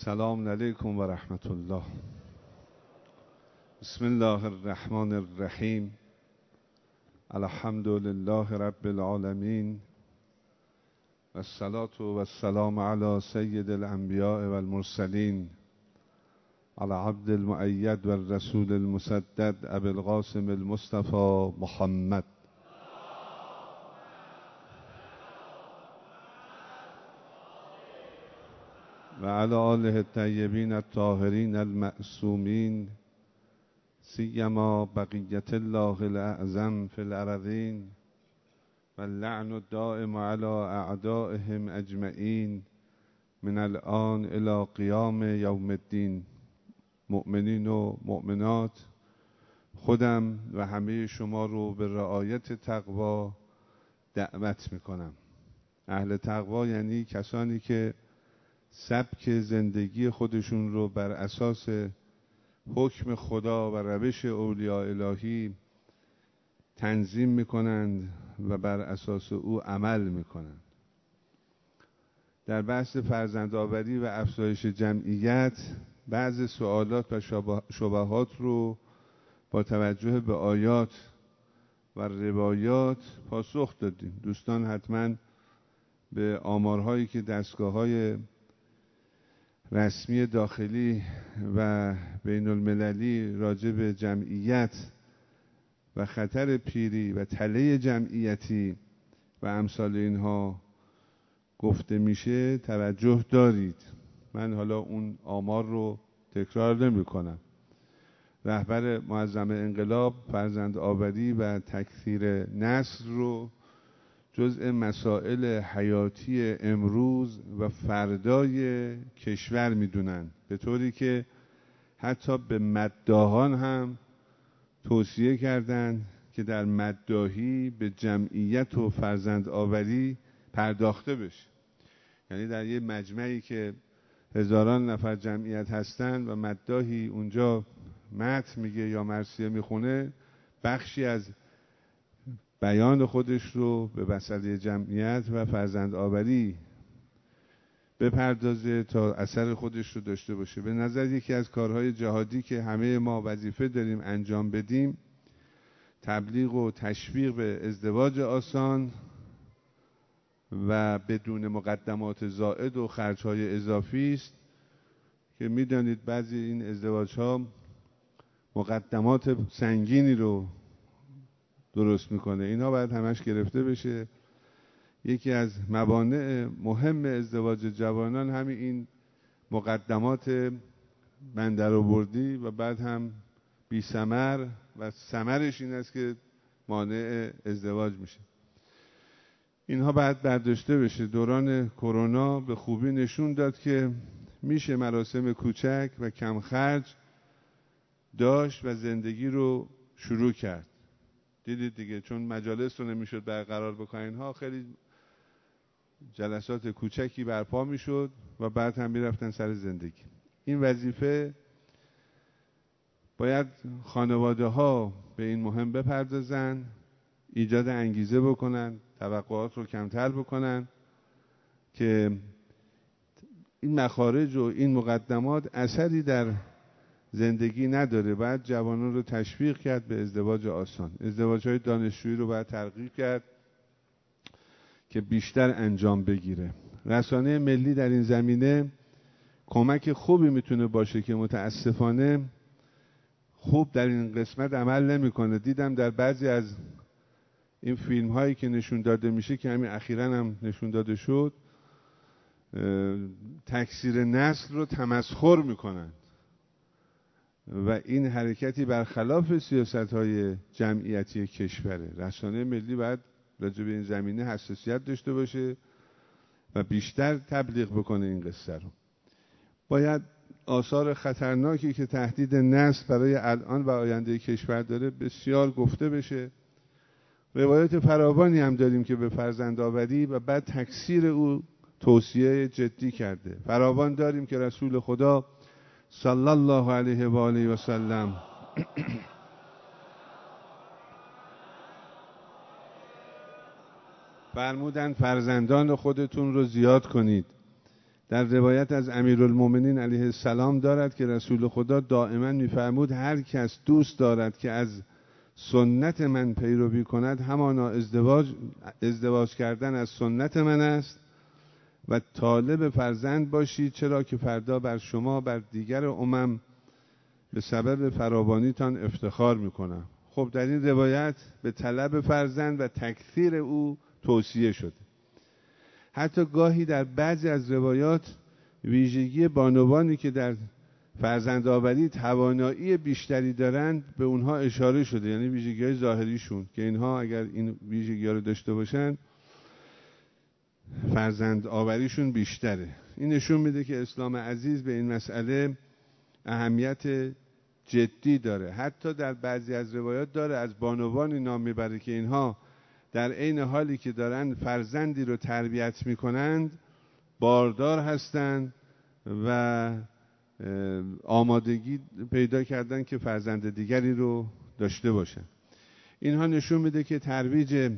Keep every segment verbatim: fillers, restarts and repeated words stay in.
السلام علیکم و رحمت الله. بسم الله الرحمن الرحیم. الحمد لله رب العالمین و الصلاة و السلام علی سید الانبیاء و المرسلین علی عبد المؤید و الرسول المسدد ابی القاسم المصطفى محمد. و علی آله الطیبین الطاهرین المعصومین سیما بقیت الله الاعظم فی الارضین و اللعن الدائم علی اعدائهم اجمعین من الان الی قیام یوم الدین. مؤمنین و مؤمنات، خودم و همه شما رو به رعایت تقوا دعوت میکنم. اهل تقوا یعنی کسانی که سبک زندگی خودشون رو بر اساس حکم خدا و روش اولیاء الهی تنظیم میکنند و بر اساس او عمل میکنند. در بحث فرزندآوری و افزایش جمعیت بعض سوالات و شبهات رو با توجه به آیات و روایات پاسخ دادیم. دوستان حتما به آمارهایی که دستگاه‌های رسمی داخلی و بین المللی راجع به جمعیت و خطر پیری و تله جمعیتی و امثال اینها گفته میشه توجه دارید. من حالا اون آمار رو تکرار نمی کنم. رهبر معظم انقلاب فرزندآوری و تکثیر نسل رو جزء مسائل حیاتی امروز و فردای کشور میدونن، به طوری که حتی به مداحان هم توصیه کردند که در مداحی به جمعیت و فرزندآوری پرداخته بشه. یعنی در یه مجمعی که هزاران نفر جمعیت هستند و مداحی اونجا متن میگه یا مرثیه میخونه، بخشی از بیان خودش رو به مسئله جمعیت و فرزندآوری بپردازه تا اثر خودش رو داشته باشه. به نظر یکی از کارهای جهادی که همه ما وظیفه داریم انجام بدیم تبلیغ و تشویق به ازدواج آسان و بدون مقدمات زائد و خرجهای اضافی است که میدانید بعضی این ازدواجها مقدمات سنگینی رو درست میکنه. اینا باید همش گرفته بشه. یکی از موانع مهم ازدواج جوانان همین این مقدمات بندرآوردی و بعد هم بی ثمر و ثمرش این است که مانع ازدواج میشه. اینها باید برداشته بشه. دوران کرونا به خوبی نشون داد که میشه مراسم کوچک و کم خرج داشت و زندگی رو شروع کرد. دیدید دیگه، چون مجالس رو نمیشد برقرار بکنین ها، خیلی جلسات کوچکی برپا میشد و بعد هم میرفتن سر زندگی. این وظیفه باید خانواده ها به این مهم بپردازن، ایجاد انگیزه بکنن، توقعات رو کمتر بکنن که این مخارج و این مقدمات اثری در زندگی نداره. باید جوانان رو تشویق کرد به ازدواج آسان. ازدواج‌های دانشجویی رو باید ترغیب کرد که بیشتر انجام بگیره. رسانه ملی در این زمینه کمک خوبی میتونه باشه که متاسفانه خوب در این قسمت عمل نمیکنه. دیدم در بعضی از این فیلم هایی که نشون داده میشه که همین اخیراً هم نشون داده شد، تکثیر نسل رو تمسخر میکنن و این حرکتی برخلاف سیاست‌های جمعیتی کشوره. رسانه ملی باید راجع به این زمینه حساسیت داشته باشه و بیشتر تبلیغ بکنه این قصه رو. باید آثار خطرناکی که تهدید نسل برای الان و آینده کشور داره بسیار گفته بشه. روایت فراوانی هم داریم که به فرزندآوری و بعد تکثیر او توصیه جدی کرده. فراوان داریم که رسول خدا صلی الله علیه و آله و سلم فرمودند فرزندان خودتون رو زیاد کنید در روایت از امیرالمومنین علیه السلام دارد که رسول خدا دائما می‌فرمود هر کس دوست دارد که از سنت من پیروی کند همانا ازدواج ازدواج کردن از سنت من است و طالب فرزند باشید، چرا که فردا بر شما بر دیگر امم به سبب فراوانیتان افتخار میکنم. خب در این روایت به طلب فرزند و تکثیر او توصیه شده. حتی گاهی در بعضی از روایات ویژگی بانوانی که در فرزندآوری توانایی بیشتری دارند به اونها اشاره شده، یعنی ویژگی‌های ظاهریشون که اینها اگر این ویژگی‌ها رو داشته باشن فرزندآوریشون بیشتره. این نشون میده که اسلام عزیز به این مسئله اهمیت جدی داره. حتی در بعضی از روایات داره از بانوانی نام میبره که اینها در عین حالی که دارن فرزندی رو تربیت میکنند باردار هستند و آمادگی پیدا کردن که فرزند دیگری رو داشته باشن. اینها نشون میده که ترویج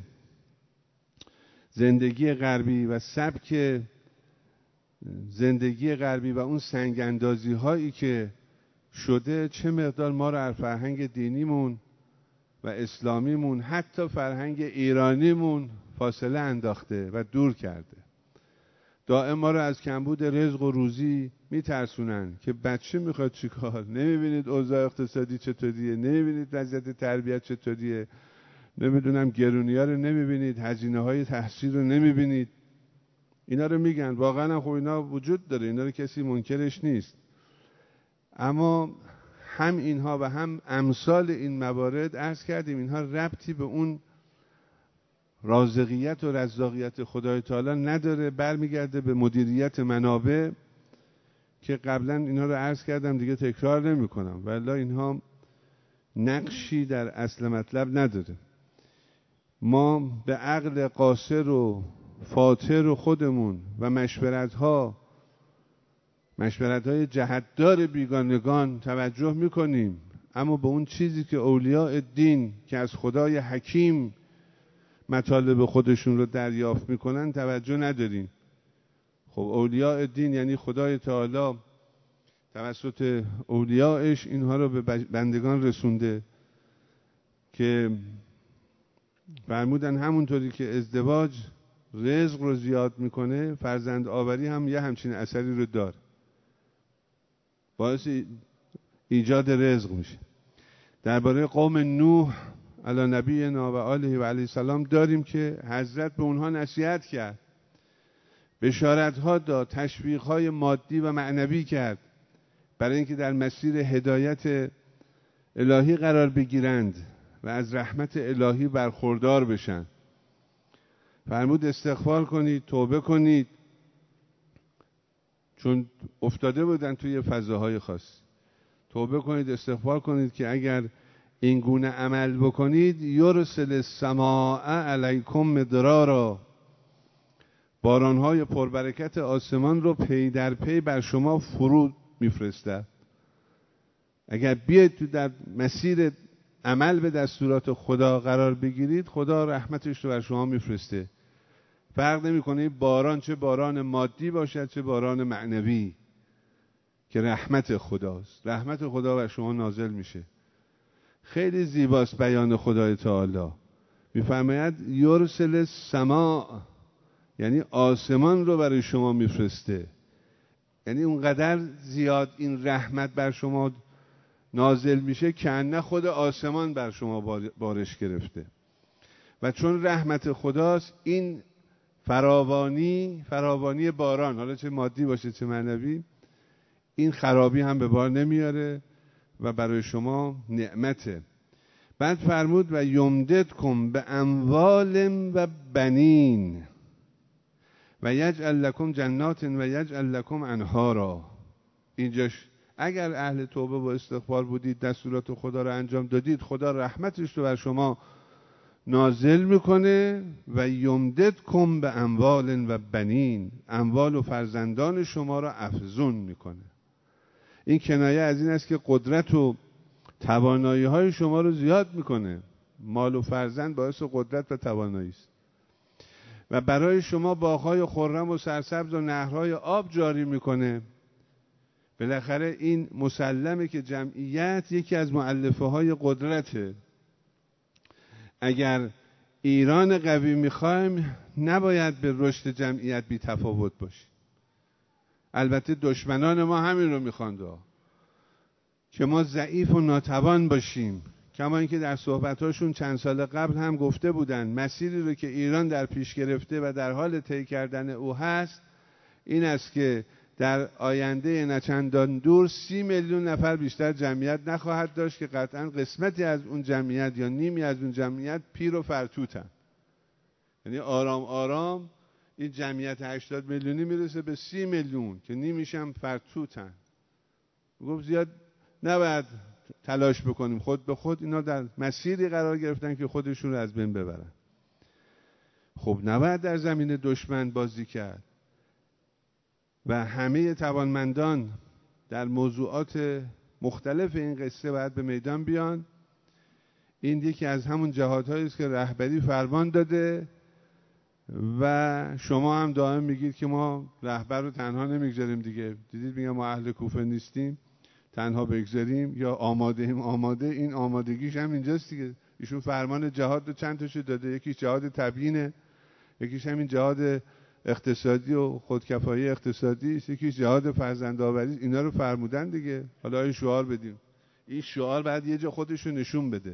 زندگی غربی و سبک زندگی غربی و اون سنگ اندازی هایی که شده چه مقدار ما رو از فرهنگ دینیمون و اسلامیمون حتی فرهنگ ایرانیمون فاصله انداخته و دور کرده. دائم ما رو از کمبود رزق و روزی میترسونن که بچه میخواد چیکار، نمیبینید اوضاع اقتصادی چطوریه، نمیبینید وضعیت تربیت چطوریه، نمیدونم گرونی‌ها رو نمیبینید، هزینه‌های تحصیل رو نمیبینید. اینا رو میگن، واقعا هم خب اینا وجود داره، اینا رو کسی منکرش نیست. اما هم اینها و هم امثال این موارد عرض کردیم اینها ربطی به اون رازقیت و رزاقیت خدای تعالی نداره، برمیگرده به مدیریت منابع که قبلا اینها رو عرض کردم دیگه تکرار نمی کنم. والله اینها نقشی در اصل مطلب نداره. ما به عقل قاصر و فاتر و خودمون و مشورت ها مشورت های جهتدار بیگانگان توجه میکنیم، اما به اون چیزی که اولیاء دین که از خدای حکیم مطالب خودشون رو دریافت میکنن توجه نداریم. خب اولیاء دین یعنی خدای تعالی توسط اولیاءش اینها رو به بندگان رسونده که فرمودن همونطوری که ازدواج رزق رو زیاد میکنه فرزند آوری هم یه همچین اثری رو داره، باعث ایجاد رزق میشه. درباره قوم نوح علی نبینا و آله و علیه السلام داریم که حضرت به اونها نصیحت کرد، بشارت ها داد، تشویق های مادی و معنوی کرد برای اینکه در مسیر هدایت الهی قرار بگیرند و از رحمت الهی برخوردار بشن. فرمود استغفار کنید، توبه کنید، چون افتاده بودن توی فضاهای خاص. توبه کنید، استغفار کنید که اگر این گونه عمل بکنید یرسل السماء علیکم مدرارا، بارانهای پربرکت آسمان رو پی در پی بر شما فرود میفرسته. اگر بیاید تو در مسیر عمل به دستورات خدا قرار بگیرید خدا رحمتش رو بر شما میفرسته. فرق نمیکنه باران چه باران مادی باشد چه باران معنوی که رحمت خداست، رحمت خدا بر شما نازل میشه. خیلی زیباست بیان خدای تعالی، میفرماید یرسل السماء یعنی آسمان رو برای شما میفرسته، یعنی اونقدر زیاد این رحمت بر شما نازل میشه که نه خود آسمان بر شما بارش گرفته. و چون رحمت خداست این فراوانی فراوانی باران، حالا چه مادی باشه چه معنوی، این خرابی هم به بار نمیاره و برای شما نعمته. بعد فرمود و یمددکم به اموال و بنین و یجعل لکم جنات و یجعل لکم انهارا. اینجاش اگر اهل توبه و استغفار بودید، دستورات خدا رو انجام دادید، خدا رحمتش رو بر شما نازل میکنه و یمددکم به اموال و بنین، اموال و فرزندان شما را افزون میکنه. این کنایه از این است که قدرت و توانایی های شما رو زیاد میکنه. مال و فرزند باعث قدرت و توانایی است. و برای شما باغ‌های خرم و سرسبز و نهرهای آب جاری میکنه. بالاخره این مسلمه که جمعیت یکی از مؤلفه های قدرته. اگر ایران قوی میخوایم نباید به رشد جمعیت بی تفاوت باشیم. البته دشمنان ما همین رو میخواند که ما ضعیف و ناتوان باشیم، کما اینکه در صحبتاشون چند سال قبل هم گفته بودن مسیری رو که ایران در پیش گرفته و در حال طی کردن او هست این است که در آینده نچندان دور سی میلیون نفر بیشتر جمعیت نخواهد داشت که قطعا قسمتی از اون جمعیت یا نیمی از اون جمعیت پیر و فرتوتن. یعنی آرام آرام این جمعیت هشتاد میلیونی میرسه به سی میلیون که نیمیش هم فرتوتن. گفت زیاد نباید تلاش بکنیم، خود به خود اینا در مسیری قرار گرفتن که خودشون رو از بین ببرن. خب نباید در زمین دشمن بازی کرد و همه توانمندان در موضوعات مختلف این قصه باید به میدان بیان. این یکی از همون جهادهایی است که رهبری فرمان داده و شما هم دائم میگید که ما رهبر رو تنها نمیگذاریم دیگه. دیدید میگم ما اهل کوفه نیستیم تنها بگذاریم یا آماده ایم. آماده، این آمادگیش هم اینجاست دیگه. ایشون فرمان جهاد رو چند تاشو داده، یکیش جهاد تبیینه، یکیش همین جهاد اقتصادی و خودکفایی اقتصادی است، یکیش جهاد فرزندآوری. اینا رو فرمودن دیگه. حالا این شعار بدیم، این شعار بعد یه جا خودش رو نشون بده.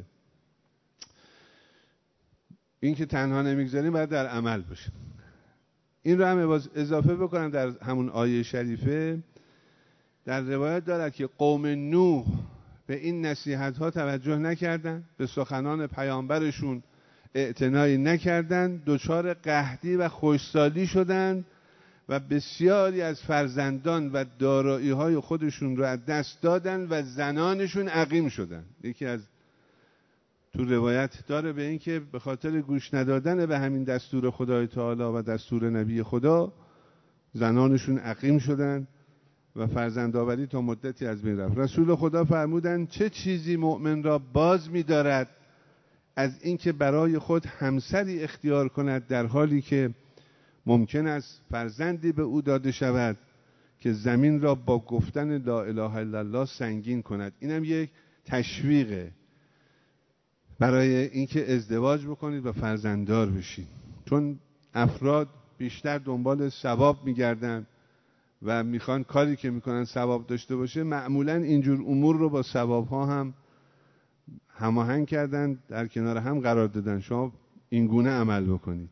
این که تنها نمیگذاریم باید در عمل باشه. این رو هم اضافه بکنم در همون آیه شریفه. در روایت دارد که قوم نوح به این نصیحت ها توجه نکردن، به سخنان پیامبرشون اعتنایی نکردن، دچار قحطی و خشکسالی شدند و بسیاری از فرزندان و دارایی های خودشون رو از دست دادن و زنانشون عقیم شدن. یکی از تو روایت داره به این که به خاطر گوش ندادن به همین دستور خدای تعالی و دستور نبی خدا زنانشون عقیم شدن و فرزندآوری تا مدتی از بین رفت. رسول خدا فرمودند چه چیزی مؤمن را باز می‌دارد از اینکه برای خود همسری اختیار کند در حالی که ممکن است فرزندی به او داده شود که زمین را با گفتن لا اله الا الله سنگین کند. اینم یک تشویقه برای اینکه ازدواج بکنید و فرزنددار بشید، چون افراد بیشتر دنبال ثواب میگردن و میخوان کاری که میکنن ثواب داشته باشه. معمولا اینجور امور رو با ثواب ها هم هماهنگ کردن، در کنار هم قرار دادن. شما این گونه عمل بکنید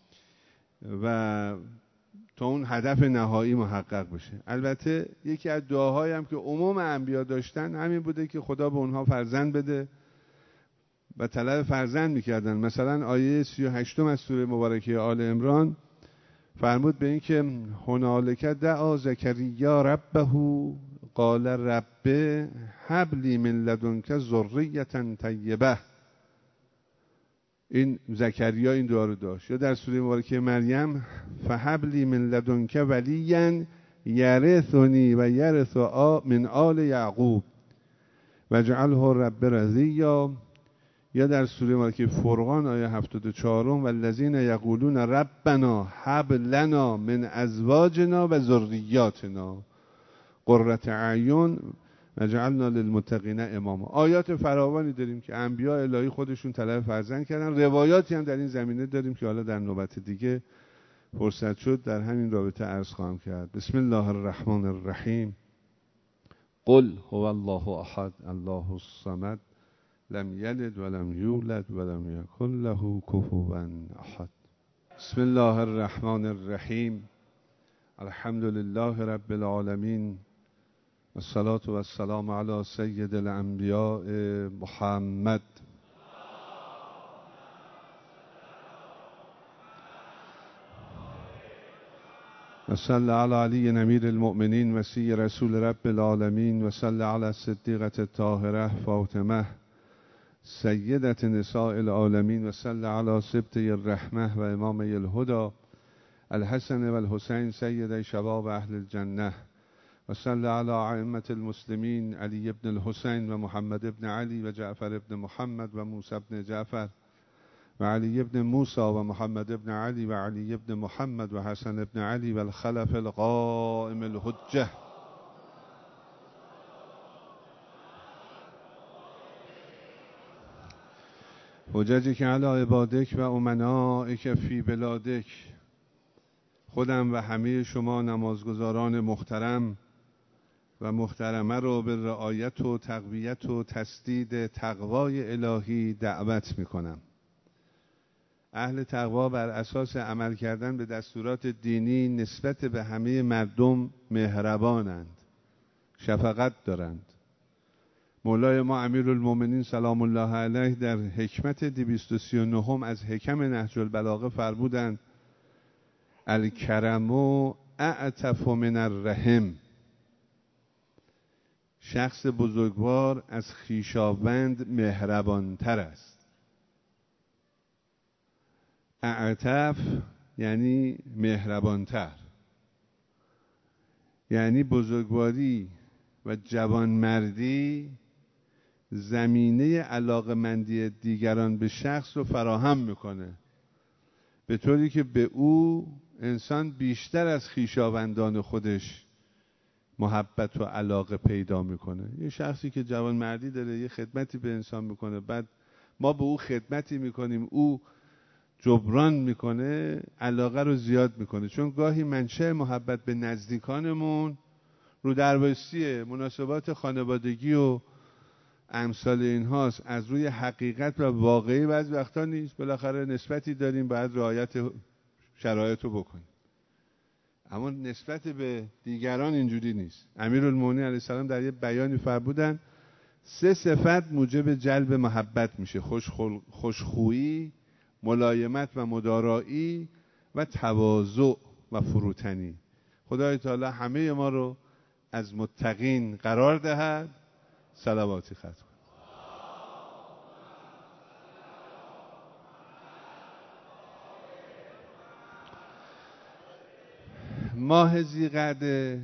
و تا اون هدف نهایی محقق بشه. البته یکی از دعاهایی هم که عموم انبیا داشتن همین بوده که خدا به اونها فرزند بده و طلب فرزند میکردن. مثلا آیه سی و هشت از سوره مبارکه آل عمران فرمود به این که هنالک دعا زکریا ربه قال رب هب لی من لدنک ذریة طیبه. این زکریا این دعا رو داشت. یا در سوره مبارکه مریم فهب لی من لدنک ولیا یرثنی و یرث من آل یعقوب واجعله رب رضیا. یا در سوره مبارکه فرقان آیه هفتاد و چهار والذین یقولون ربنا هب لنا من ازواجنا و ذریاتنا قرة اعین واجعلنا للمتقین اماما. آیات فراوانی داریم که انبیاء الهی خودشون طلب فرزند کردن. روایاتی هم در این زمینه داریم که حالا در نوبت دیگه فرصت شد در همین رابطه عرض خواهم کرد. بسم الله الرحمن الرحیم. قل هو الله احد الله الصمد لم یلد ولم یولد ولم یکن له کفوا احد. بسم الله الرحمن الرحیم. الحمد لله رب العالمین والصلاة والسلام علی سید الانبیاء محمد. و صلی علی علی امیر المؤمنین وصی رسول رب العالمین و صلی علی الصدیقة الطاهرة فاطمه سیدة نساء العالمین و صلی علی سبطه الرحمه و امام الهدى الحسن و الحسین سید شباب اهل الجنه و صلی علی ائمة المسلمین علی ابن الحسین و محمد ابن علی و جعفر ابن محمد و موسی ابن جعفر و علی ابن موسی و محمد ابن علی و علی ابن محمد و حسن ابن علی و الخلف القائم الحجه حججک علی عبادک و امنائک فی بلادک. خودم و همه شما نمازگزاران محترم و محترمه رو به رعایت و تقویت و تسدید تقوای الهی دعوت میکنم. اهل تقوا بر اساس عمل کردن به دستورات دینی نسبت به همه مردم مهربانند، شفقت دارند. مولای ما امیرالمومنین سلام الله علیه در حکمت دویست و سی و نه از حکم نهج البلاغه فرمودند الکرم اعطف من الرحم. شخص بزرگوار از خویشاوند مهربانتر است. اعطف یعنی مهربانتر، یعنی بزرگواری و جوانمردی زمینه علاقمندی دیگران به شخص رو فراهم میکنه، به طوری که به او انسان بیشتر از خویشاوندان خودش محبت و علاقه پیدا میکنه. یه شخصی که جوانمردی داره، یه خدمتی به انسان میکنه، بعد ما به او خدمتی میکنیم، او جبران میکنه، علاقه رو زیاد میکنه. چون گاهی منشأ محبت به نزدیکانمون رو دربایستی مناسبات خانوادگی و امثال این هاست، از روی حقیقت و واقعی بعضی وقتا نیست. بالاخره نسبتی داریم، باید رعایت شرایط رو بکنیم، اما نسبت به دیگران اینجوری نیست. امیرالمومنین علیه السلام در یه بیانی فرمودن سه صفت موجب جلب محبت میشه: خوشخویی، ملایمت و مدارایی و تواضع و فروتنی. خدای تعالی همه ما رو از متقین قرار دهد. صلواتی ختم. ماه ذی‌قعده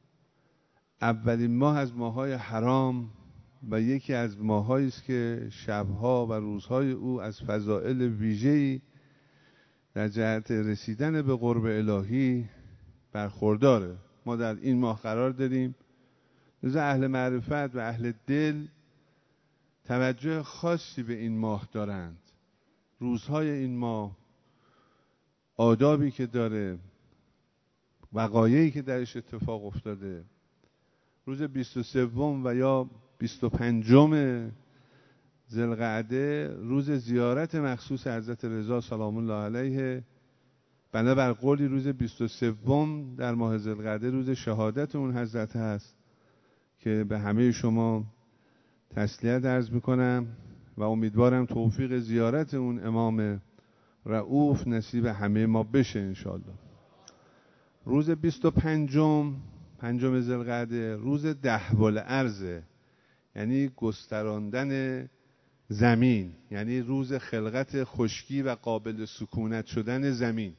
اولین ماه از ماه‌های حرام و یکی از ماه‌هایی است که شب‌ها و روزهای او از فضائل ویژه‌ای در جهت رسیدن به قرب الهی برخورداره. ما در این ماه قرار داریم، لذا اهل معرفت و اهل دل توجه خاصی به این ماه دارند. روزهای این ماه، آدابی که داره، وقایعی که درش اتفاق افتاده. روز بیست و سوم و یا بیست و پنجم ذوالقعده روز زیارت مخصوص حضرت رضا سلام الله علیه. بنابر قولی روز بیست و سوم در ماه ذوالقعده روز شهادت اون حضرت هست که به همه شما تسلیت عرض میکنم و امیدوارم توفیق زیارت اون امام رؤوف نصیب همه ما بشه انشاءالله. روز بیست و پنجم پنجم ذوالقعده روز دهو الارض، یعنی گستراندن زمین، یعنی روز خلقت خشکی و قابل سکونت شدن زمین.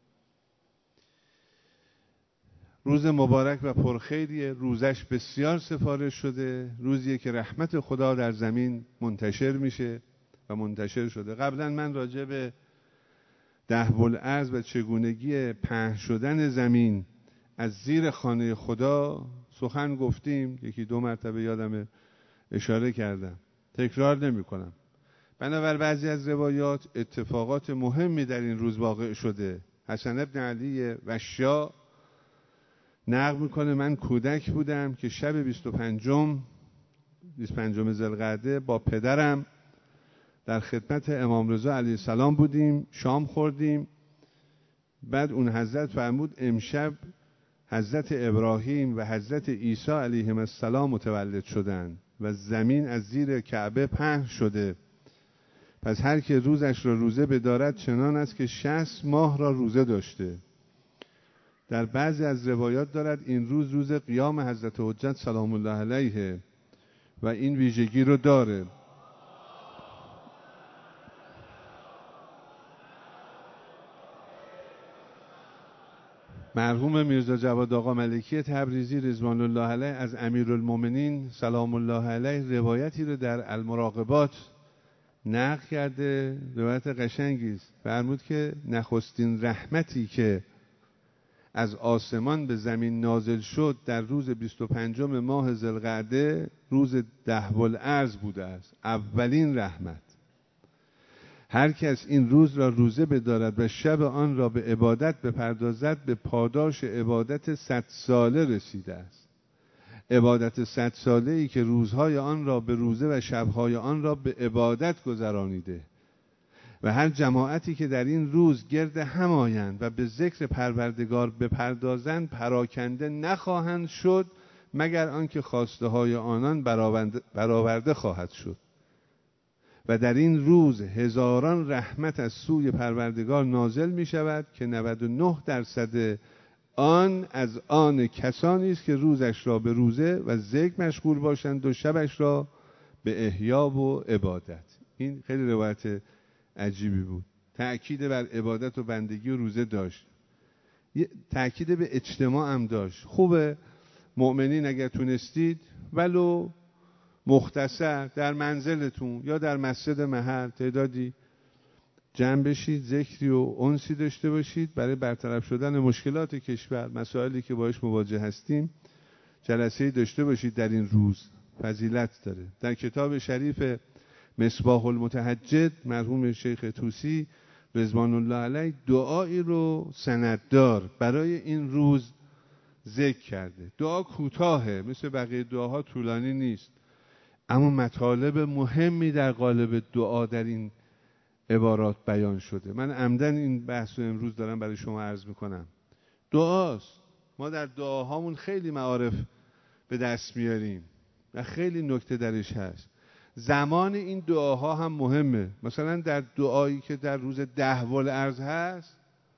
روز مبارک و پرخیریه، روزش بسیار سفارش شده، روزیه که رحمت خدا در زمین منتشر میشه و منتشر شده. قبلا من راجع به دهو الارض و چگونگی پهن شدن زمین از زیر خانه خدا سخن گفتیم، یکی دو مرتبه یادم اشاره کردم، تکرار نمی کنم. بنابر بعضی از روایات اتفاقات مهمی در این روز واقع شده. حسن ابن علی وشا نقل میکنه من کودک بودم که شب بیست و پنجم بیست و پنجم ذوالقعده با پدرم در خدمت امام رضا علیه السلام بودیم، شام خوردیم. بعد اون حضرت فرمود امشب حضرت ابراهیم و حضرت عیسی علیهم السلام متولد شدند و زمین از زیر کعبه پهن شده، پس هر که روزش را روزه بدارد چنان است که شصت ماه را روزه داشته. در بعضی از روایات دارد این روز روز قیام حضرت حجت سلام الله علیه و این ویژگی رو داره. مرحوم میرزا جواد آقا ملکی تبریزی رضوان الله علیه از امیرالمومنین سلام الله علیه روایتی رو در المراقبات نقل کرده، روایت قشنگی است. فرمود که نخستین رحمتی که از آسمان به زمین نازل شد در روز بیست و پنجم ماه ذوالقعده روز دهوالارض بوده است. اولین رحمت. هر کس این روز را روزه بدارد و شب آن را به عبادت بپردازد به پاداش عبادت صد ساله رسیده است. عبادت صد ساله ای که روزهای آن را به روزه و شبهای آن را به عبادت گذرانیده و هر جماعتی که در این روز گرد هم آیند و به ذکر پروردگار بپردازند پراکنده نخواهند شد مگر آنکه خواسته های آنان برآورده خواهد شد. و در این روز هزاران رحمت از سوی پروردگار نازل می شود که نود و نه درصد آن از آن کسانی است که روزش را به روزه و ذکر مشغول باشند و شبش را به احیا و عبادت. این خیلی روایت عجیبی بود. تأکید بر عبادت و بندگی و روزه داشت. تأکید به اجتماع هم داشت. خوبه مؤمنین اگر تونستید ولو مختصر در منزلتون یا در مسجد محل تعدادی جمع بشید، ذکری و انسی داشته باشید برای برطرف شدن مشکلات کشور، مسائلی که باهاش مواجه هستیم. جلسه‌ای داشته باشید در این روز، فضیلت داره. در کتاب شریف مصباح المتهجد مرحوم شیخ طوسی رضوان الله علیه دعایی رو سنددار برای این روز ذکر کرده. دعا کوتاهه، مثل بقیه دعاها طولانی نیست، اما مطالب مهمی در قالب دعا در این عبارات بیان شده. من عمدن این بحث رو امروز دارم برای شما عرض میکنم. دعاست. ما در دعاهامون خیلی معارف به دست میاریم و خیلی نکته درش هست. زمان این دعاها هم مهمه. مثلا در دعایی که در روز دهوالارض هست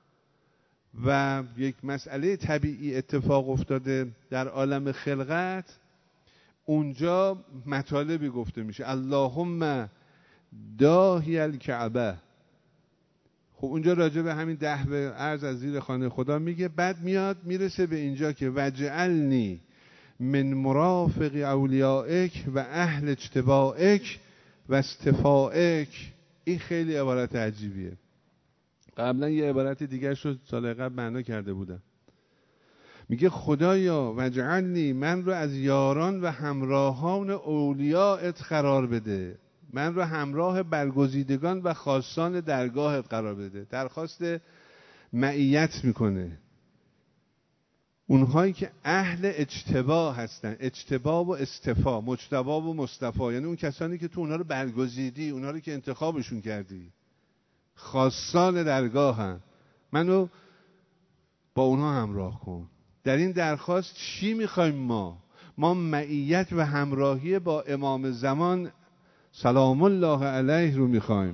و یک مسئله طبیعی اتفاق افتاده در عالم خلقت، اونجا مطالبی گفته میشه. اللهم داهی الکعبه. خب اونجا راجع به همین دهو ارض از زیر خانه خدا میگه. بعد میاد میرسه به اینجا که وجعلنی من مرافق اولیائک و اهل اجتبائک و استفائک. این خیلی عبارت عجیبیه. قبلا یه عبارت دیگر شد سال قبل معنا کرده بودم. میگه خدایا وجعلنی، من رو از یاران و همراهان اولیاءت قرار بده، من رو همراه برگزیدگان و خاصان درگاهت قرار بده. درخواست معیت میکنه. اونهایی که اهل اجتبا هستن، اجتبا و استفا، مجتبا و مصطفی، یعنی اون کسانی که تو اونها رو برگزیدی، اونها رو که انتخابشون کردی، خاصان درگاه هم، منو با اونها همراه کن. در این درخواست چی میخوایم ما؟ ما معیت و همراهی با امام زمان سلام الله علیه رو میخوایم.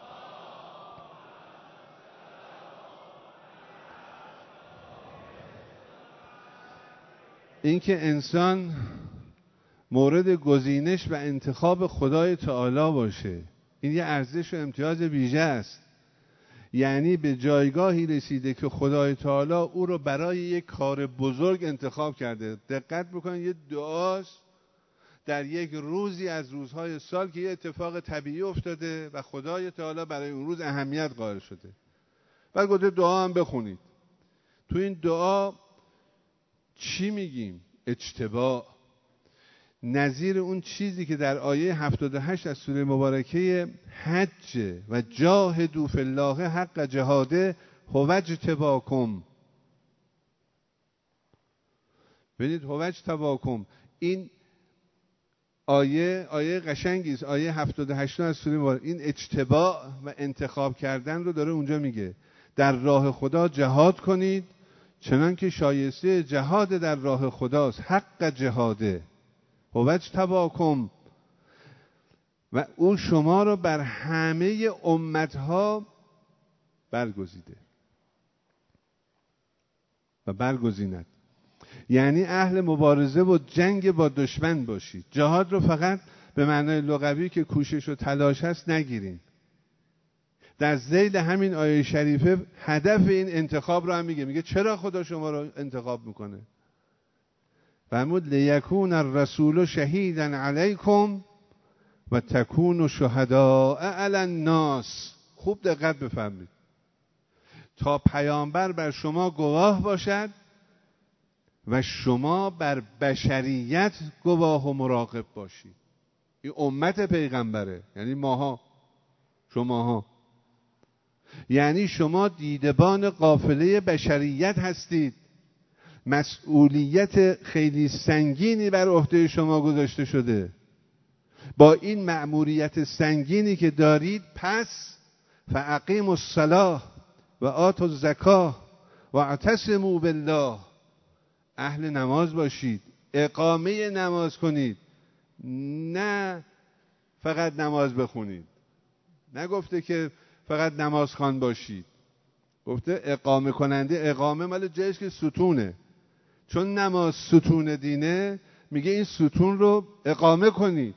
اینکه انسان مورد گزینش و انتخاب خدای تعالی باشه، این یه ارزش و امتیاز ویژه است. یعنی به جایگاهی رسیده که خدای تعالی او رو برای یک کار بزرگ انتخاب کرده. دقت بکنید، یه دعاست در یک روزی از روزهای سال که یه اتفاق طبیعی افتاده و خدای تعالی برای اون روز اهمیت قائل شده. بعد گفته دعا هم بخونید. تو این دعا چی میگیم؟ اجتباء. نظیر اون چیزی که در آیه هفتاد و هشت از سوره مبارکه حج و جاهدوا فی الله حق جهاده هو اجتباکم. ببینید هو اجتباکم، این آیه آیه قشنگی است. آیه هفتاد و هشت از سوره مبارکه این اجتباء و انتخاب کردن رو داره اونجا میگه. در راه خدا جهاد کنید چنان که شایسته جهاد در راه خداست. حق جهاده هو اجتباکم، و او شما رو بر همه امتها برگزیده و برگزیند. یعنی اهل مبارزه و جنگ با دشمن باشید. جهاد رو فقط به معنای لغوی که کوشش و تلاش هست نگیرین. در ذیل همین آیه شریفه هدف این انتخاب رو هم میگه. میگه چرا خدا شما رو انتخاب میکنه؟ فرمود لیکون الرسول شهیدا علیکم و تکونوا شهداء علی الناس. خوب دقت بفرمایید. تا پیامبر بر شما گواه باشد و شما بر بشریت گواه و مراقب باشید. این امت پیغمبره، یعنی ماها، شماها، یعنی شما دیدبان قافله بشریت هستید. مسئولیت خیلی سنگینی بر عهده شما گذاشته شده. با این مأموریت سنگینی که دارید، پس فاقیموا الصلاة و آتوا الزکاة و اعتصموا بالله، اهل نماز باشید، اقامه نماز کنید، نه فقط نماز بخونید. نگفته که فقط نماز خوان باشید، گفته اقامه کننده. اقامه مال جایش که ستونه، چون نماز ستون دینه، میگه این ستون رو اقامه کنید.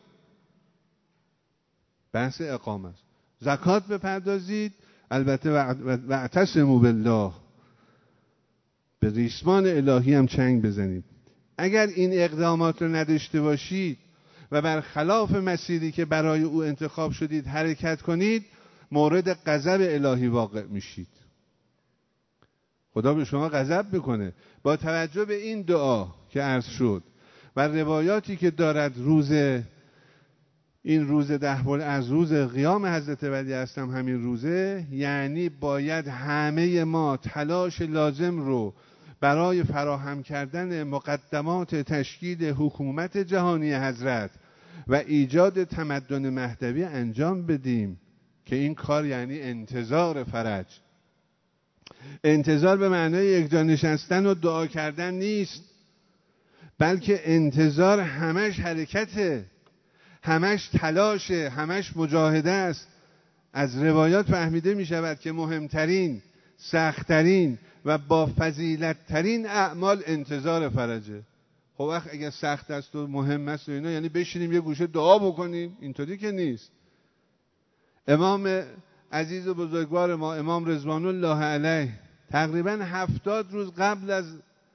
بحث اقامه است. زکات بپردازید، البته و اعتصموا بالله، به ریسمان الهی هم چنگ بزنید. اگر این اقدامات رو نداشته باشید و برخلاف مسیری که برای او انتخاب شدید حرکت کنید، مورد غضب الهی واقع میشید. خدا به شما غضب میکنه. با توجه به این دعا که عرض شد و روایاتی که دارد، روز این روز دهبل از روز قیام حضرت ولی هستم همین روزه، یعنی باید همه ما تلاش لازم رو برای فراهم کردن مقدمات تشکیل حکومت جهانی حضرت و ایجاد تمدن مهدوی انجام بدیم، که این کار یعنی انتظار فرج. انتظار به معنای یکجا نشستن و دعا کردن نیست، بلکه انتظار همش حرکته، همش تلاشه، همش مجاهده است. از روایات فهمیده می شود که مهمترین، سختترین و با فضیلتترین اعمال انتظار فرجه. خب وقت اگر سخت است و مهم است و اینا، یعنی بشینیم یه گوشه دعا بکنیم؟ اینطوری که نیست. امام عزیز و بزرگوار ما، امام رضوان الله علیه، تقریبا هفتاد روز قبل از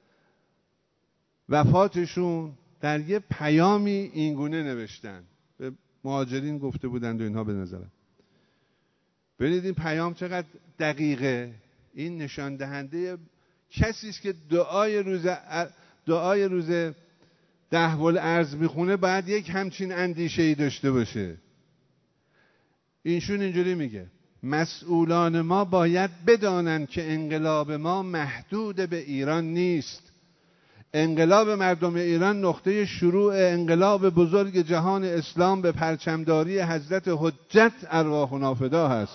وفاتشون در یه پیامی اینگونه نوشتن، به مهاجرین گفته بودند و اینها. به نظرم ببینید این پیام چقدر دقیقه. این نشان دهنده کسی است که دعای روز دعای روز دهول ارز میخونه، باید یک همچین اندیشه‌ای داشته باشه. اینشون اینجوری میگه: مسئولان ما باید بدانند که انقلاب ما محدود به ایران نیست. انقلاب مردم ایران نقطه شروع انقلاب بزرگ جهان اسلام به پرچمداری حضرت حجت ارواحنا فدا هست.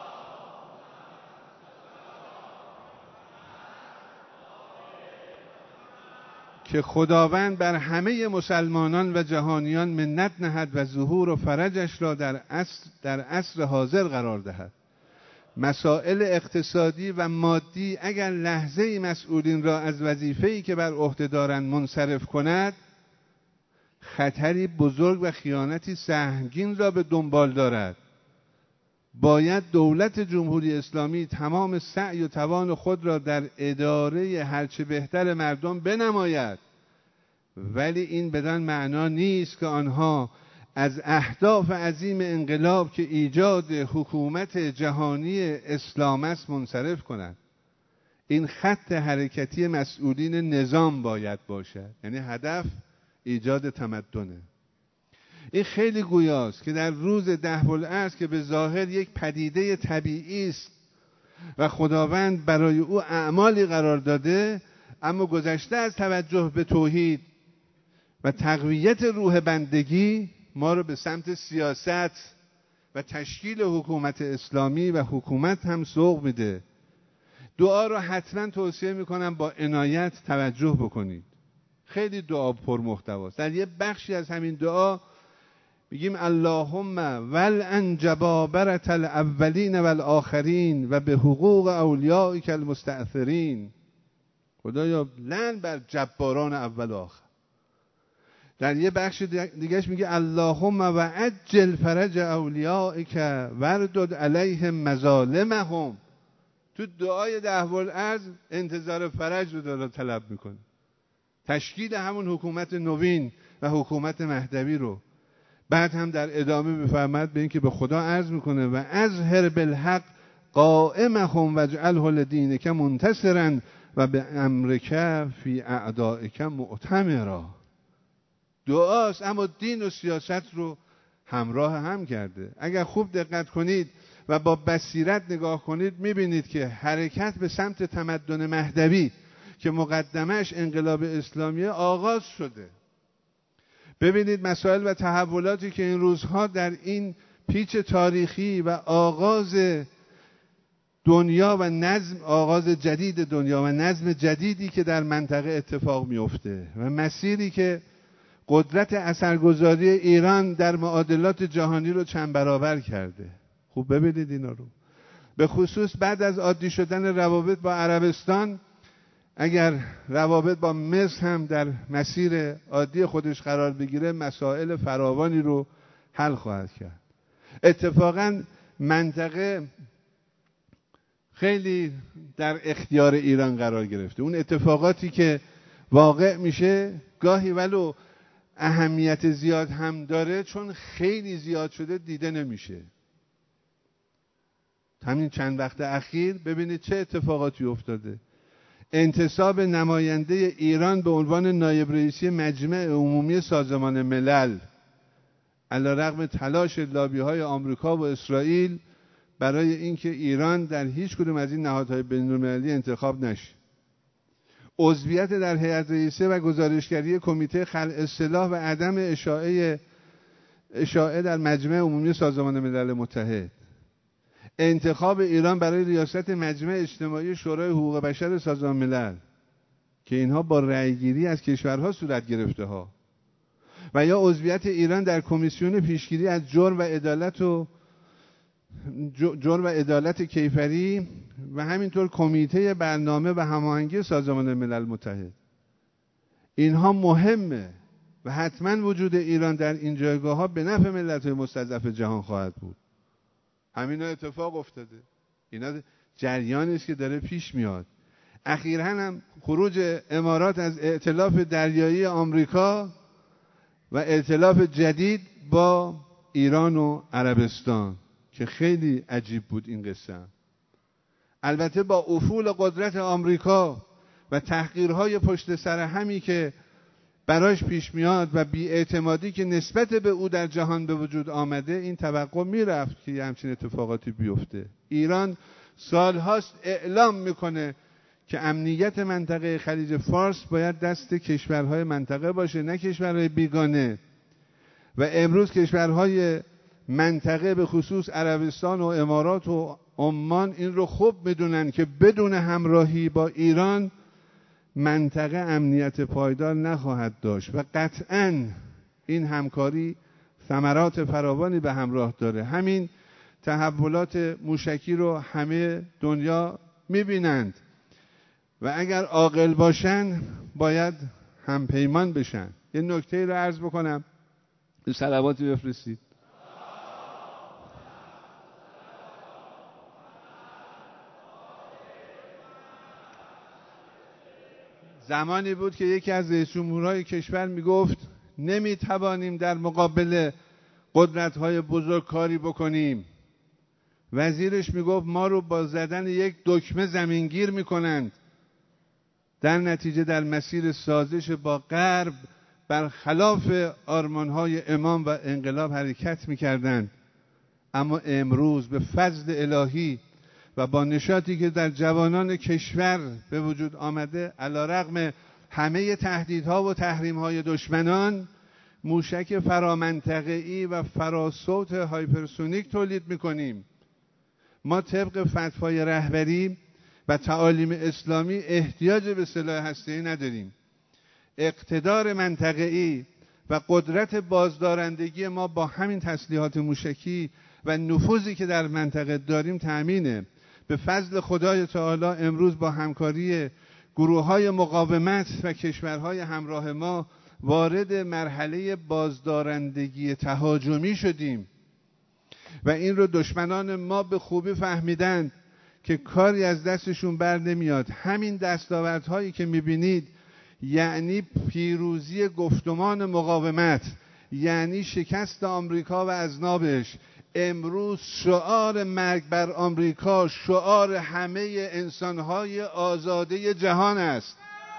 که خداوند بر همه مسلمانان و جهانیان منت نهد و ظهور و فرجش را در عصر, در عصر حاضر قرار دهد. مسائل اقتصادی و مادی اگر لحظه‌ای مسئولین را از وظیفه‌ای که بر عهده دارند منصرف کند، خطری بزرگ و خیانتی سهمگین را به دنبال دارد. باید دولت جمهوری اسلامی تمام سعی و توان خود را در اداره هرچه بهتر مردم بنماید، ولی این بدان معنا نیست که آنها از اهداف عظیم انقلاب که ایجاد حکومت جهانی اسلام است منصرف کنند. این خط حرکتی مسئولین نظام باید باشد، یعنی هدف ایجاد تمدنه. این خیلی گویاست که در روز دهولعصر که به ظاهر یک پدیده طبیعی است و خداوند برای او اعمالی قرار داده، اما گذشته از توجه به توحید و تقویت روح بندگی، ما رو به سمت سیاست و تشکیل حکومت اسلامی و حکومت هم سوق میده. دعا رو حتما توصیه میکنم با عنایت توجه بکنید. خیلی دعا پرمحتواست. در یه بخشی از همین دعا میگیم اللهم ولعن جبابرة الاولین والآخرین و به حقوق اولیائک المستأثرین. خدایا لعن بر جباران اول و آخر. در یه بخش دیگهش میگه اللهم و عجل فرج اولیائک وردد علیهم مظالمهم. تو دعای دهولعرض انتظار فرج رو داره طلب میکنه، تشکیل همون حکومت نوین و حکومت مهدوی رو. بعد هم در ادامه میفرماد به این که به خدا عرض میکنه و اظهر بالحق قائمهم واجعله لدینک منتصرا و به امرک فی اعدائک معتمرا. دعاست اما دین و سیاست رو همراه هم کرده. اگر خوب دقت کنید و با بصیرت نگاه کنید میبینید که حرکت به سمت تمدن مهدوی که مقدمش انقلاب اسلامی آغاز شده. ببینید مسائل و تحولاتی که این روزها در این پیچ تاریخی و آغاز دنیا و نظم آغاز جدید دنیا و نظم جدیدی که در منطقه اتفاق میفته و مسیری که قدرت اثرگذاری ایران در معادلات جهانی رو چند برابر کرده. خوب ببینید اینا رو. به خصوص بعد از عادی شدن روابط با عربستان، اگر روابط با مصر هم در مسیر عادی خودش قرار بگیره، مسائل فراوانی رو حل خواهد کرد. اتفاقاً منطقه خیلی در اختیار ایران قرار گرفته. اون اتفاقاتی که واقع میشه گاهی ولو اهمیت زیاد هم داره، چون خیلی زیاد شده دیده نمیشه. همین چند وقت اخیر ببینید چه اتفاقاتی افتاده. انتصاب نماینده ایران به عنوان نایب رئیسی مجمع عمومی سازمان ملل علیرغم تلاش لابی‌های آمریکا و اسرائیل برای اینکه ایران در هیچ کدوم از این نهادهای بین‌المللی انتخاب نشه. عضویت در هیئت رئیسه و گزارشگری کمیته خلع السلاح و عدم اشاعه اشاعه در مجمع عمومی سازمان ملل متحد. انتخاب ایران برای ریاست مجمع اجتماعی شورای حقوق بشر سازمان ملل که اینها با رأیگیری از کشورها صورت گرفته ها. و یا عضویت ایران در کمیسیون پیشگیری از جرم و عدالت و جرم و عدالت کیفری و همینطور کمیته برنامه و هماهنگی سازمان ملل متحد. اینها مهمه و حتما وجود ایران در این جایگاه ها به نفع ملت‌های مستضعف جهان خواهد بود. همینا اتفاق افتاده. اینا جریانی است که داره پیش میاد. اخیراً هم خروج امارات از ائتلاف دریایی آمریکا و ائتلاف جدید با ایران و عربستان که خیلی عجیب بود این قصه. البته با افول قدرت آمریکا و تحقیرهای پشت سر همی که براش پیش میاد و بی‌اعتمادی که نسبت به او در جهان به وجود آمده، این توقع میرفت که یه همچین اتفاقاتی بیفته. ایران سالهاست اعلام میکنه که امنیت منطقه خلیج فارس باید دست کشورهای منطقه باشه، نه کشورهای بیگانه. و امروز کشورهای منطقه به خصوص عربستان و امارات و عمان این رو خوب میدونن که بدون همراهی با ایران منطقه امنیت پایدار نخواهد داشت و قطعاً این همکاری ثمرات فراوانی به همراه داره. همین تحولات موشکی رو همه دنیا میبینند و اگر عاقل باشن باید همپیمان بشن. یه نکته رو عرض بکنم، صلواتی بفرستید. زمانی بود که یکی از رئیس جمهورهای کشور میگفت نمیتوانیم در مقابل قدرت‌های بزرگ کاری بکنیم. وزیرش میگفت ما رو با زدن یک دکمه زمینگیر میکنند. در نتیجه در مسیر سازش با غرب برخلاف آرمان‌های امام و انقلاب حرکت میکردند. اما امروز به فضل الهی و با نشاطی که در جوانان کشور به وجود آمده، علیرغم همه تهدیدها و تحریم‌های دشمنان، موشک فرامنطقه‌ای و فراسوت هایپرسونیک تولید می‌کنیم. ما طبق فتوای رهبری و تعالیم اسلامی احتیاج به سلاح هسته‌ای نداریم. اقتدار منطقه‌ای و قدرت بازدارندگی ما با همین تسلیحات موشکی و نفوذی که در منطقه داریم تأمینه. به فضل خدای تعالی امروز با همکاری گروه‌های مقاومت و کشورهای همراه ما وارد مرحله بازدارندگی تهاجمی شدیم و این رو دشمنان ما به خوبی فهمیدند که کاری از دستشون بر نمیاد. همین دستاوردهایی که میبینید یعنی پیروزی گفتمان مقاومت، یعنی شکست آمریکا و اذنابش. امروز شعار مرگ بر آمریکا شعار همه انسانهای آزاده جهان است.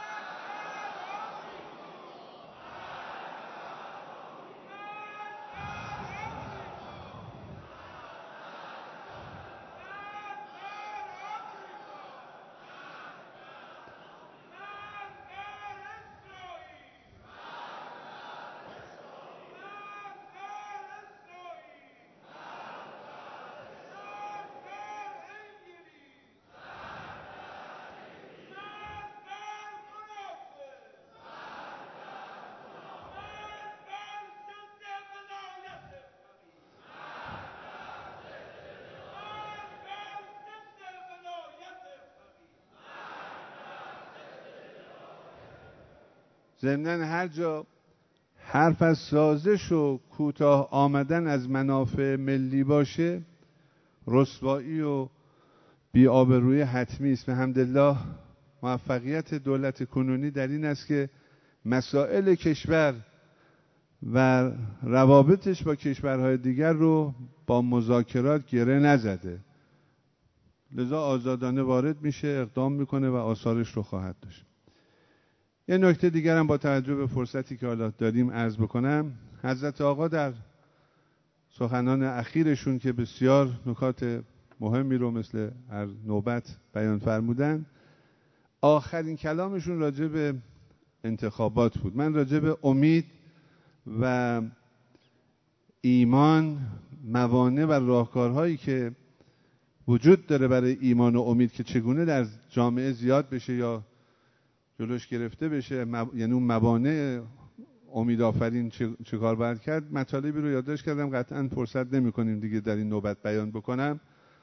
ضمناً هر جا حرف از سازش و کوتاه آمدن از منافع ملی باشه، رسوایی و بی‌آبرویی حتمی است. الحمدلله موفقیت دولت کنونی در این است که مسائل کشور و روابطش با کشورهای دیگر رو با مذاکرات گره نزده، لذا آزادانه وارد میشه، اقدام میکنه و آثارش رو خواهد داشت. یه نکته دیگر هم با توجه به فرصتی که حالا داریم عرض بکنم. حضرت آقا در سخنان اخیرشون که بسیار نکات مهمی رو مثل هر نوبت بیان فرمودن، آخرین کلامشون راجع به انتخابات بود. من راجع به امید و ایمان، موانع و راهکارهایی که وجود داره برای ایمان و امید که چگونه در جامعه زیاد بشه یا جلوش گرفته بشه، مب... یعنی اون موانع امید آفرین چه... چه کار باید کرد، مطالبی رو یادداشت کردم. قطعا فرصت نمی کنیم دیگه در این نوبت بیان بکنم،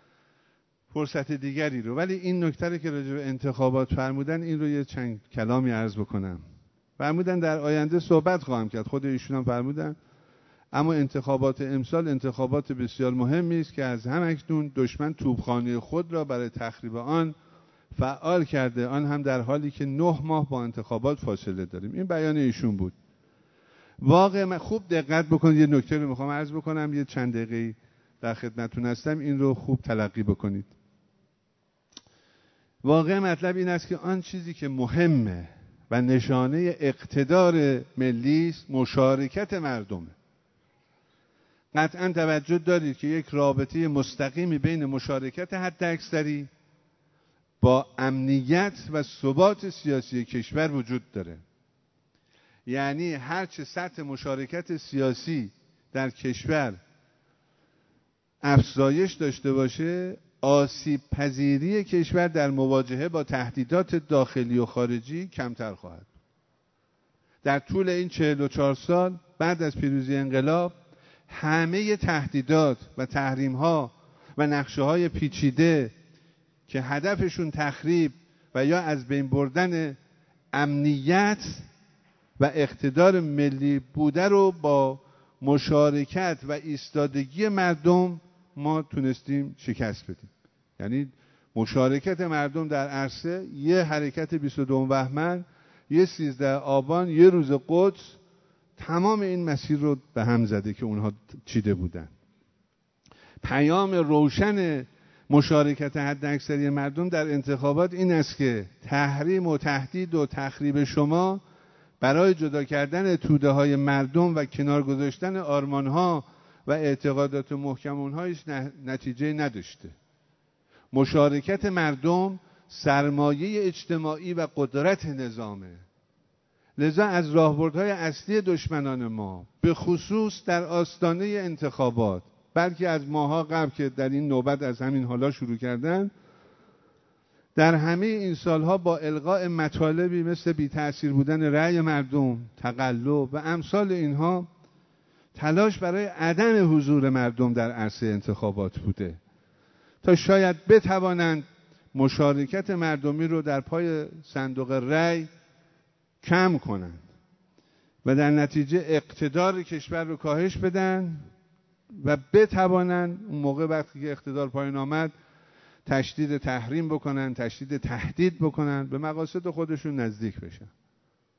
فرصت دیگری رو. ولی این نکته که راجع به انتخابات فرمودن، این رو یه چند کلامی عرض بکنم. فرمودن در آینده صحبت خواهم کرد، خود ایشون هم فرمودن، اما انتخابات امسال انتخابات بسیار مهمی است که از همکنون دشمن توپخانه خود را برای تخریب آن فعال کرده، آن هم در حالی که نه ماه با انتخابات فاصله داریم. این بیان ایشون بود. واقع من خوب دقت بکنید، یه نکته رو میخوام عرض بکنم، یه چند دقیقه در خدمتتون هستم، این رو خوب تلقی بکنید. واقع مطلب این است که آن چیزی که مهمه و نشانه اقتدار ملی است مشارکت مردمه. قطعا توجه دارید که یک رابطه مستقیمی بین مشارکت حداکثری با امنیت و ثبات سیاسی کشور وجود داره. یعنی هرچه سطح مشارکت سیاسی در کشور افزایش داشته باشه، آسیب پذیری کشور در مواجهه با تهدیدات داخلی و خارجی کمتر خواهد. در طول این چهل و چهار سال بعد از پیروزی انقلاب، همه تهدیدات و تحریم‌ها و نقشه‌های پیچیده که هدفشون تخریب و یا از بین بردن امنیت و اقتدار ملی بوده رو با مشارکت و ایستادگی مردم ما تونستیم شکست بدیم. یعنی مشارکت مردم در عرصه، یه حرکت بیست و دو بهمن، یه سیزده آبان، یه روز قدس، تمام این مسیر رو به هم زده که اونها چیده بودن. پیام روشن مشارکت حداکثری مردم در انتخابات این است که تحریم و تهدید و تخریب شما برای جدا کردن توده های مردم و کنار گذاشتن آرمان ها و اعتقادات محکم اونها هیچ نتیجه نداشته. مشارکت مردم سرمایه اجتماعی و قدرت نظامه. لذا از راهبردهای اصلی دشمنان ما به خصوص در آستانه انتخابات، بلکه از ماها قبل که در این نوبت از همین حالا شروع کردن، در همه این سالها با القاء مطالبی مثل بی تأثیر بودن رأی مردم، تقلب و امثال اینها، تلاش برای عدم حضور مردم در عرصه انتخابات بوده تا شاید بتوانند مشارکت مردمی رو در پای صندوق رأی کم کنند و در نتیجه اقتدار کشور رو کاهش بدن و بتوانند اون موقع وقتی که اقتدار پایین آمد تشدید تحریم بکنن، تشدید تهدید بکنن، به مقاصد خودشون نزدیک بشن.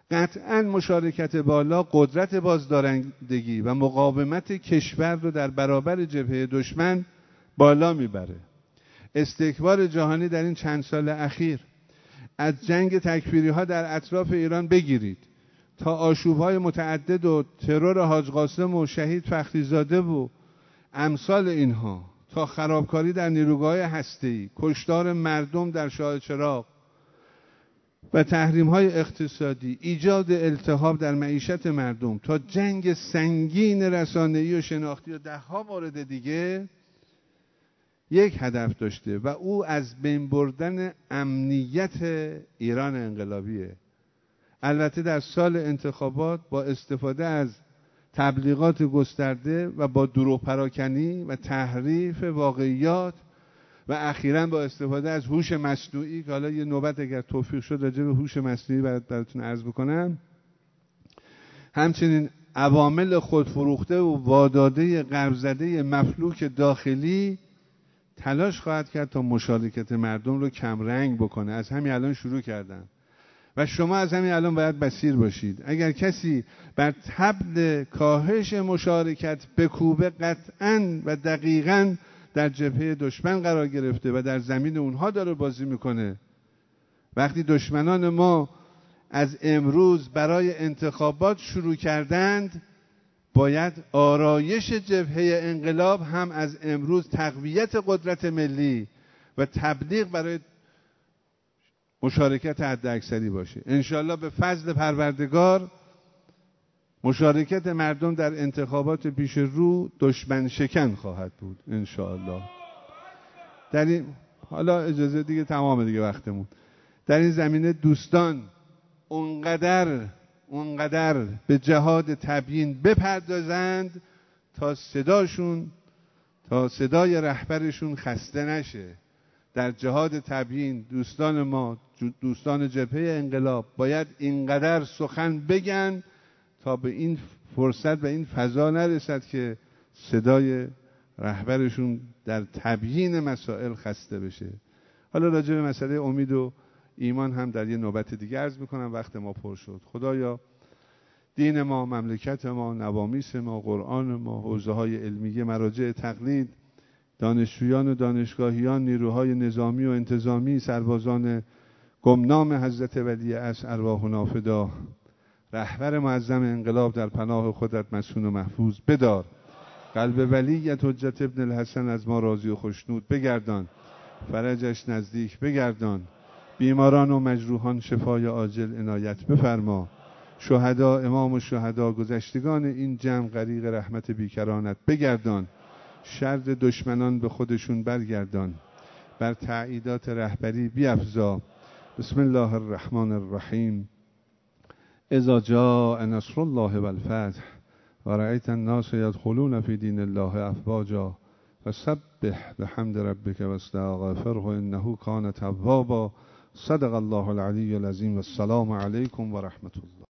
قطعا مشارکت بالا قدرت بازدارندگی و مقاومت کشور رو در برابر جبهه دشمن بالا میبره. استکبار جهانی در این چند سال اخیر، از جنگ تکفیری ها در اطراف ایران بگیرید تا آشوب های متعدد و ترور حاج قاسم و شهید فخری زاده و امثال اینها، تا خرابکاری در نیروگاه هسته‌ای، کشتار مردم در شاه چراغ و تحریم های اقتصادی، ایجاد التهاب در معیشت مردم، تا جنگ سنگین رسانه‌ای و شناختی و ده ها مورد دیگه، یک هدف داشته و او از بین بردن امنیت ایران انقلابیه. البته در سال انتخابات با استفاده از تبلیغات گسترده و با دروغ پراکنی و تحریف واقعیات و اخیراً با استفاده از هوش مصنوعی، که حالا یه نوبت اگر توفیق شد راجع به هوش مصنوعی براتون عرض بکنم، همچنین عوامل خودفروخته و واداده غرب‌زده مفلوک داخلی تلاش خواهد کرد تا مشارکت مردم رو کمرنگ بکنه. از همین الان شروع کردن و شما از همین الان باید بصیر باشید. اگر کسی بر طبل کاهش مشارکت بکوبه، قطعاً و دقیقاً در جبهه دشمن قرار گرفته و در زمین اونها داره بازی میکنه. وقتی دشمنان ما از امروز برای انتخابات شروع کردند، باید آرایش جبهه انقلاب هم از امروز تقویت قدرت ملی و تبلیغ برای مشارکت حداکثری باشه. انشالله به فضل پروردگار مشارکت مردم در انتخابات پیش رو دشمن شکن خواهد بود انشالله. در این حالا اجازه دیگه تمام دیگه وقتمون. در این زمینه دوستان اونقدر اونقدر به جهاد تبیین بپردازند تا صداشون تا صدای رهبرشون خسته نشه. در جهاد تبیین دوستان ما، دوستان جبهه انقلاب باید اینقدر سخن بگن تا به این فرصت و این فضا نرسد که صدای رهبرشون در تبیین مسائل خسته بشه. حالا راجع به مسئله امید و ایمان هم در یه نوبت دیگه عرض میکنم، وقت ما پر شد. خدایا دین ما، مملکت ما، نوامیس ما، قرآن ما، حوزه های علمیه، مراجع تقلید، دانشجویان و دانشگاهیان، نیروهای نظامی و انتظامی، سربازان گمنام حضرت ولی عصر، ارواحنا فدا. رهبر معظم انقلاب در پناه خودت مسون و محفوظ بدار. قلب ولیت حجت ابن الحسن از ما راضی و خوشنود بگردان. فرجش نزدیک بگردان. بیماران و مجروحان شفای عاجل عنایت بفرما. شهدا، امام و شهدا، گذشتگان این جمع غریق رحمت بیکرانت بگردان. شر دشمنان به خودشون برگردان. بر تأییدات رهبری بیفزا. بسم الله الرحمن الرحیم. اذا جاء نصر الله والفتح ورأيت الناس يدخلون في دين الله افواجا فسبح بحمد ربك واستغفره انه كان توابا. صدق الله العلی العظیم و السلام علیکم و رحمت الله.